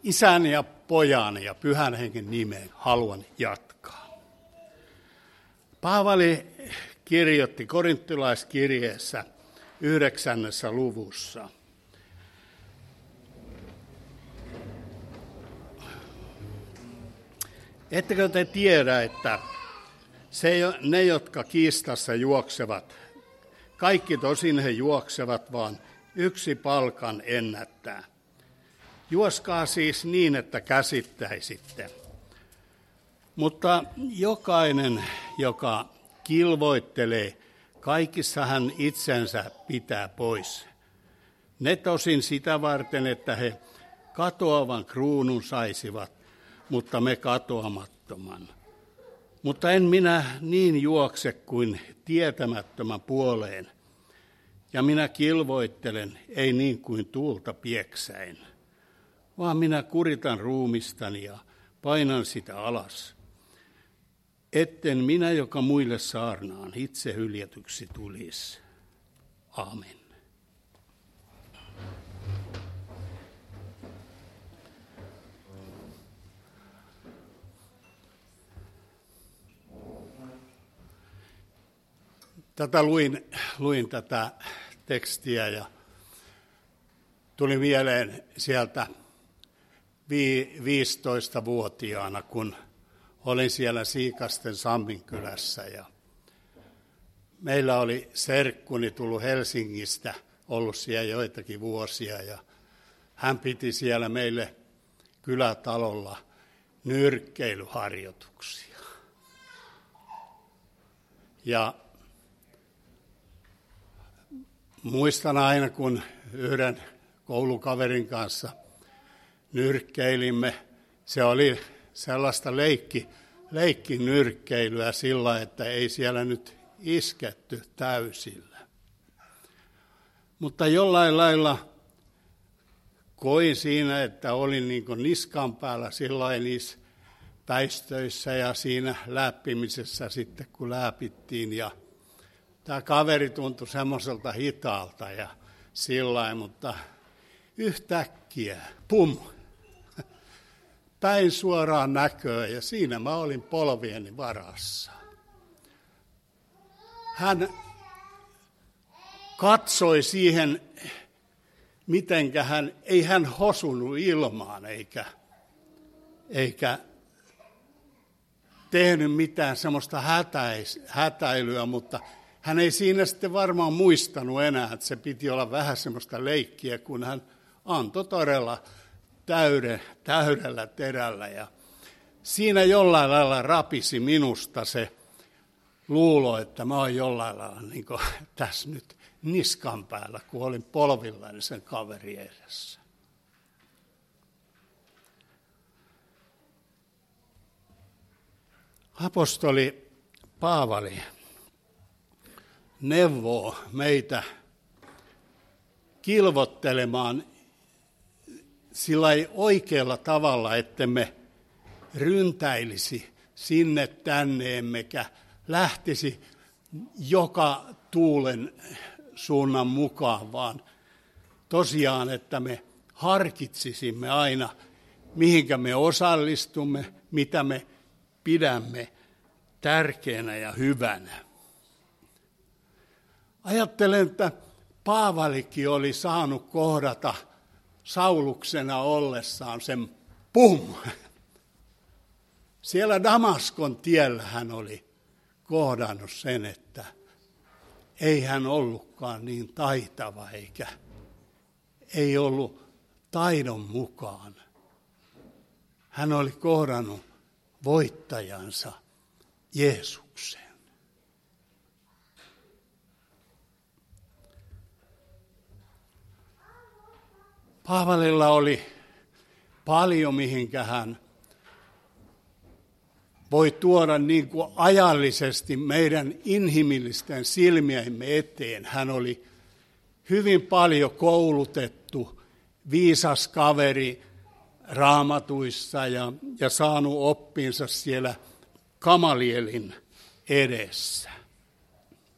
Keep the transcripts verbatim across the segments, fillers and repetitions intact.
Isän ja pojan ja pyhän hengen nimeen haluan jatkaa. Paavali kirjoitti korinttilaiskirjeessä yhdeksännessä luvussa. Ettekö te tiedä, että se, ne, jotka kiistassa juoksevat, kaikki tosin he juoksevat, vaan yksi palkan ennättää. Juoskaa siis niin, että käsittäisitte. Mutta jokainen, joka kilvoittelee, kaikissa hän itsensä pitää pois. Ne tosin sitä varten, että he katoavan kruunun saisivat, mutta me katoamattoman. Mutta en minä niin juokse kuin tietämättömän puoleen, ja minä kilvoittelen, ei niin kuin tuulta pieksäin, vaan minä kuritan ruumistani ja painan sitä alas, etten minä, joka muille saarnaan, itse hyljetyksi tulisi. Aamen. Tätä luin, luin tätä tekstiä ja tuli mieleen sieltä viisitoistavuotiaana, kun olin siellä Siikasten Samminkylässä ja meillä oli serkkuni tullut Helsingistä, ollut siellä joitakin vuosia ja hän piti siellä meille kylätalolla nyrkkeilyharjoituksia. Ja muistan aina, kun yhden koulukaverin kanssa nyrkkeilimme, se oli sellaista leikki, leikkinyrkkeilyä sillä, että ei siellä nyt isketty täysillä. Mutta jollain lailla koin siinä, että olin niin kuin niskan päällä sillä niissä päistöissä ja siinä läppimisessä sitten, kun läpittiin. Ja tämä kaveri tuntui semmoiselta hitaalta ja sillä mutta yhtäkkiä, pum, päin suoraan näköön ja siinä mä olin polvieni varassa. Hän katsoi siihen, mitenkä hän, ei hän hosunut ilmaan eikä, eikä tehnyt mitään semmoista hätäis, hätäilyä, mutta hän ei siinä sitten varmaan muistanut enää, että se piti olla vähän semmoista leikkiä, kun hän antoi todella täyde, täydellä terällä. Ja siinä jollain lailla rapisi minusta se luulo, että mä oon jollain lailla niin kuin tässä nyt niskan päällä, kun olin polvillani sen kaveri edessä. Apostoli Paavali neuvoo meitä kilvottelemaan sillä oikealla tavalla, ettemme ryntäilisi sinne tänne, emmekä lähtisi joka tuulen suunnan mukaan, vaan tosiaan, että me harkitsisimme aina, mihinkä me osallistumme, mitä me pidämme tärkeänä ja hyvänä. Ajattelen, että Paavalikin oli saanut kohdata Sauluksena ollessaan sen pum. Siellä Damaskon tiellä hän oli kohdannut sen, että ei hän ollutkaan niin taitava eikä ei ollut taidon mukaan. Hän oli kohdannut voittajansa Jeesuksen. Paavalilla oli paljon, mihinkä hän voi tuoda niin kuin ajallisesti meidän inhimillisten silmiemme eteen. Hän oli hyvin paljon koulutettu, viisas kaveri raamatuissa ja, ja saanut oppinsa siellä Gamalielin edessä.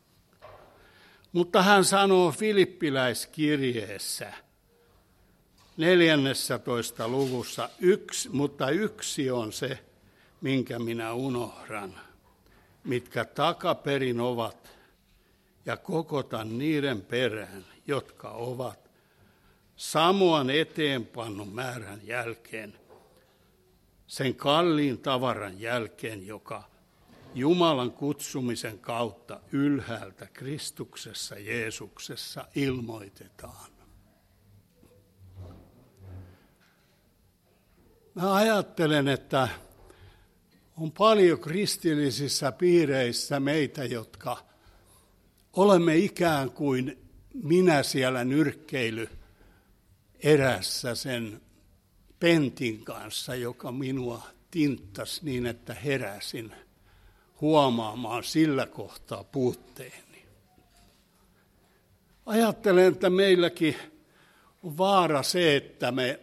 Mutta hän sanoo Filippiläiskirjeessä, neljännessä luvussa yksi, mutta yksi on se, minkä minä unohdan, mitkä takaperin ovat, ja kokotan niiden perään, jotka ovat samoan eteenpannun määrän jälkeen, sen kalliin tavaran jälkeen, joka Jumalan kutsumisen kautta ylhäältä Kristuksessa Jeesuksessa ilmoitetaan. Mä ajattelen, että on paljon kristillisissä piireissä meitä, jotka olemme ikään kuin minä siellä nyrkkeily erässä sen pentin kanssa, joka minua tinttasi niin, että heräsin huomaamaan sillä kohtaa puutteeni. Ajattelen, että meilläkin on vaara se, että me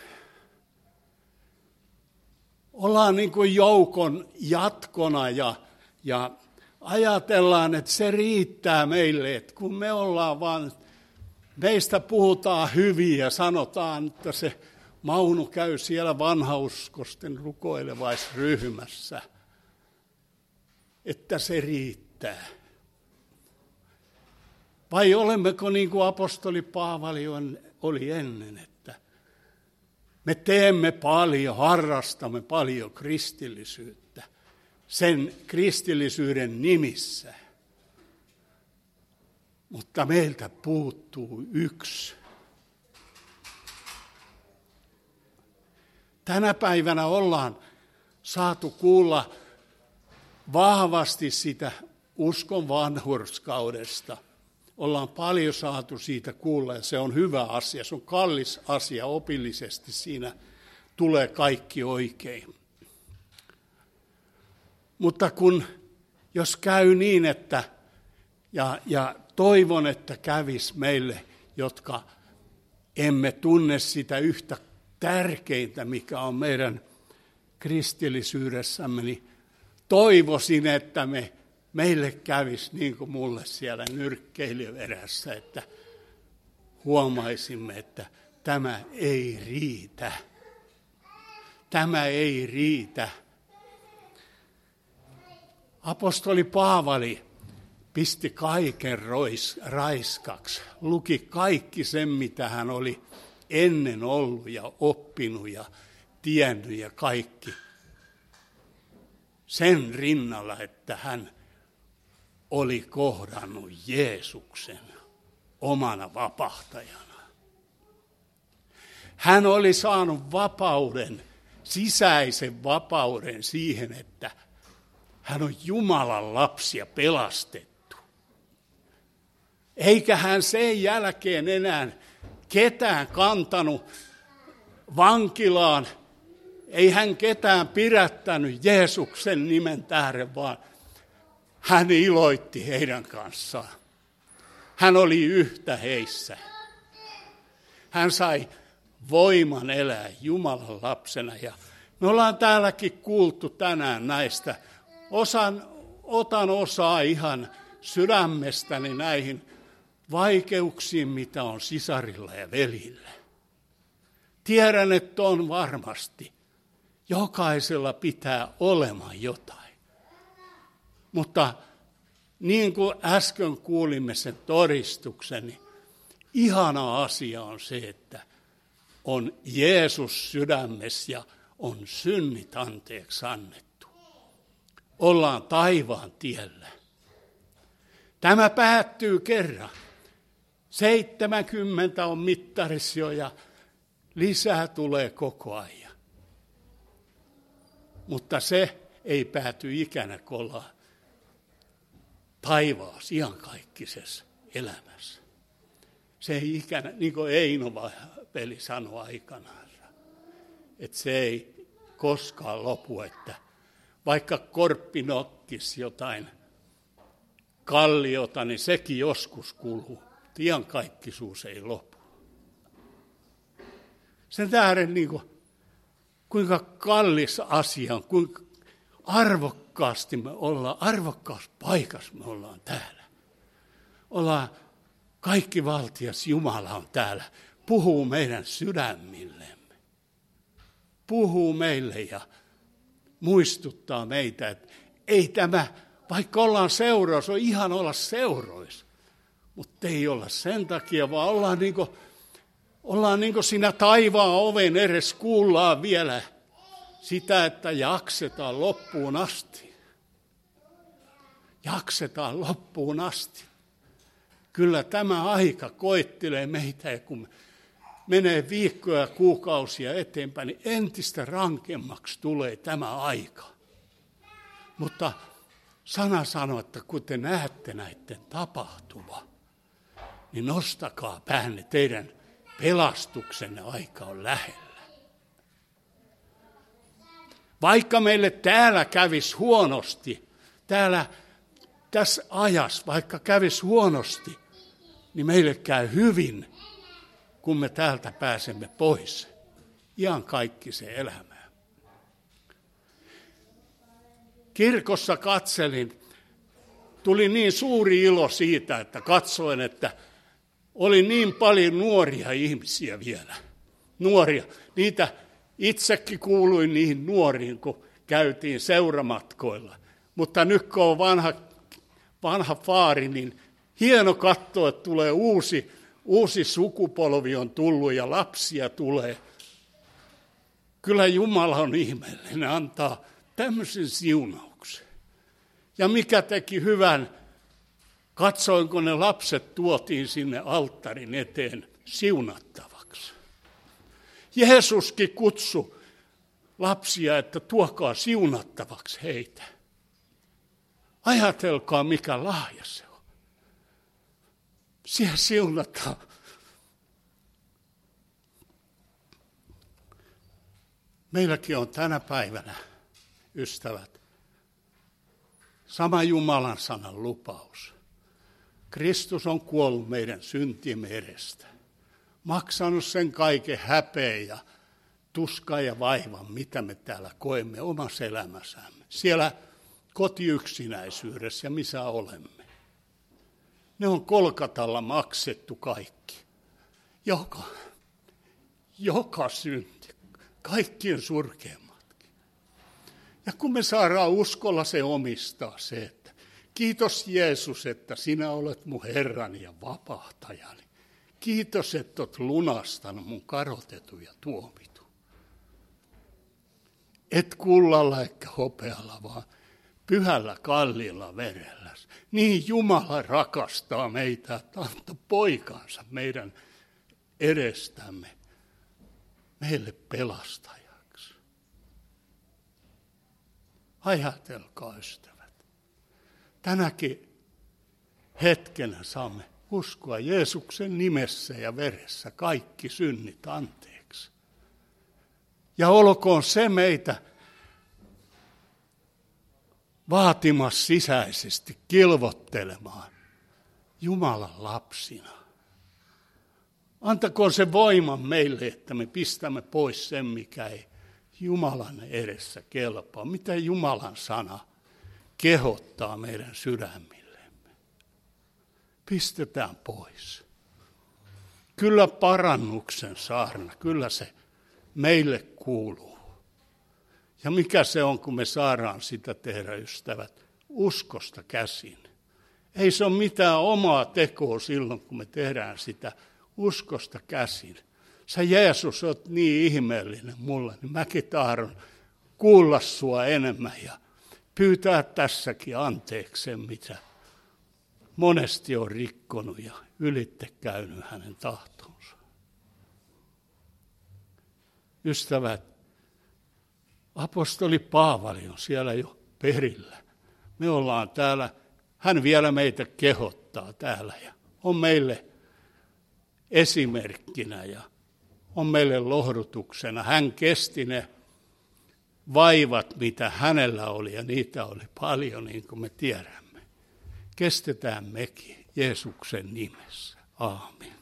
ollaan niin kuin joukon jatkona ja, ja ajatellaan, että se riittää meille, että kun me ollaan vaan, meistä puhutaan hyvin ja sanotaan, että se Mauno käy siellä vanhauskosten rukoilevaisryhmässä, että se riittää. Vai olemmeko niin kuin apostoli Paavali oli ennen, että me teemme paljon, harrastamme paljon kristillisyyttä sen kristillisyyden nimissä. Mutta meiltä puuttuu yksi. Tänä päivänä ollaan saatu kuulla vahvasti sitä uskon vanhurskaudesta. Ollaan paljon saatu siitä kuulla ja se on hyvä asia, se on kallis asia opillisesti, siinä tulee kaikki oikein. Mutta kun, jos käy niin, että, ja, ja toivon, että kävis meille, jotka emme tunne sitä yhtä tärkeintä, mikä on meidän kristillisyydessämme, niin toivoisin, että me, meille kävisi niin kuin mulle siellä nyrkkeilyverässä, että huomaisimme, että tämä ei riitä. Tämä ei riitä. Apostoli Paavali pisti kaiken rois, raiskaksi, luki kaikki sen, mitä hän oli ennen ollut ja oppinut ja tiennyt ja kaikki. Sen rinnalla, että hän oli kohdannut Jeesuksen omana vapahtajana. Hän oli saanut vapauden, sisäisen vapauden siihen, että hän on Jumalan lapsi ja pelastettu. Eikä hän sen jälkeen enää ketään kantanut vankilaan, ei hän ketään pidättänyt Jeesuksen nimen tähden, vaan hän iloitti heidän kanssaan. Hän oli yhtä heissä. Hän sai voiman elää Jumalan lapsena. Ja me ollaan täälläkin kuultu tänään näistä. Osan, otan osaa ihan sydämestäni näihin vaikeuksiin, mitä on sisarilla ja velillä. Tiedän, että on varmasti. Jokaisella pitää olemaan jotain. Mutta niin kuin äsken kuulimme sen todistuksen, niin ihana asia on se, että on Jeesus sydämessä ja on synnit anteeksi annettu. Ollaan taivaan tiellä. Tämä päättyy kerran. seitsemänkymmentä on mittarissa jo ja lisää tulee koko ajan. Mutta se ei pääty ikänä, kun ollaan taivaassa iankaikkisessa elämässä. Se ei ikänä, niin kuin Eino veli sanoi aikanaan, että se ei koskaan lopu, että vaikka korppi nokkisi jotain kalliota, niin sekin joskus kuluu. Iankaikkisuus ei lopu. Sen tähden niin kuin, kuinka kallis asia on, kuinka arvokkaasti me ollaan, arvokkaassa paikassa me ollaan täällä. Ollaan kaikki valtias Jumala on täällä puhuu meidän sydämillemme. Puhuu meille ja muistuttaa meitä, että ei tämä, vaikka ollaan seuroissa, on ihan olla seuroissa. Mutta ei olla sen takia, vaan ollaan niin kuin, ollaan niin kuin siinä taivaan oven edessä, kuullaan vielä sitä, että jaksetaan loppuun asti. Jaksetaan loppuun asti. Kyllä tämä aika koettelee meitä, ja kun menee viikkoja ja kuukausia eteenpäin, niin entistä rankemmaksi tulee tämä aika. Mutta sana sanoo, että kun te näette näiden tapahtuva, niin nostakaa päänne, teidän pelastuksenne aika on lähellä. Vaikka meille täällä kävisi huonosti, täällä tässä ajassa, vaikka kävisi huonosti, niin meille käy hyvin, kun me täältä pääsemme pois. Ihan kaikki se elämä. Kirkossa katselin, tuli niin suuri ilo siitä, että katsoin, että oli niin paljon nuoria ihmisiä vielä. Nuoria. Niitä itsekin kuuluin niihin nuoriin, kun käytiin seuramatkoilla. Mutta nyt kun on vanha, vanha faari, niin hieno katsoa, että tulee uusi, uusi sukupolvi on tullut ja lapsia tulee. Kyllä Jumala on ihmeellinen, antaa tämmöisen siunauksen. Ja mikä teki hyvän, katsoin, kun ne lapset tuotiin sinne alttarin eteen siunattavaksi. Jeesuskin kutsui lapsia, että tuokaa siunattavaksi heitä. Ajatelkaa, mikä lahja se on. Siellä siunataan. Meilläkin on tänä päivänä, ystävät, sama Jumalan sanan lupaus. Kristus on kuollut meidän syntiemme edestä. Maksanut sen kaiken häpeän ja tuskan ja vaivan, mitä me täällä koemme omassa elämässämme. Siellä kotiyksinäisyydessä ja missä olemme. Ne on Kolkatalla maksettu kaikki. Joka, joka synti, kaikkien surkeimmatkin. Ja kun me saadaan uskolla se omistaa se, että kiitos Jeesus, että sinä olet mun Herrani ja vapahtajani. Kiitos, että olet lunastanut mun karotetun ja tuomitun. Et kullalla eikä hopealla, vaan pyhällä kalliilla verellä. Niin Jumala rakastaa meitä, että antoi poikansa meidän edestämme meille pelastajaksi. Ajatelkaa, ystävät. Tänäkin hetkenä saamme uskoa Jeesuksen nimessä ja veressä kaikki synnit anteeksi. Ja olkoon se meitä vaatimassa sisäisesti, kilvottelemaan Jumalan lapsina. Antakoon se voima meille, että me pistämme pois sen, mikä ei Jumalan edessä kelpaa. Mitä Jumalan sana kehottaa meidän sydämillemme. Pistetään pois. Kyllä parannuksen saarna, kyllä se meille kuuluu. Ja mikä se on, kun me saadaan sitä tehdä, ystävät, uskosta käsin. Ei se ole mitään omaa tekoa silloin, kun me tehdään sitä uskosta käsin. Sä Jeesus, oot niin ihmeellinen mulle, niin mäkin tahdon kuulla sua enemmän ja pyytää tässäkin anteeksi sen, mitä monesti on rikkonut ja ylitte käynyt hänen tahtonsa. Ystävät, apostoli Paavali on siellä jo perillä. Me ollaan täällä, hän vielä meitä kehottaa täällä ja on meille esimerkkinä ja on meille lohdutuksena. Hän kesti ne vaivat, mitä hänellä oli, ja niitä oli paljon, niin kuin me tiedämme. Kestetään mekin Jeesuksen nimessä. Aamen.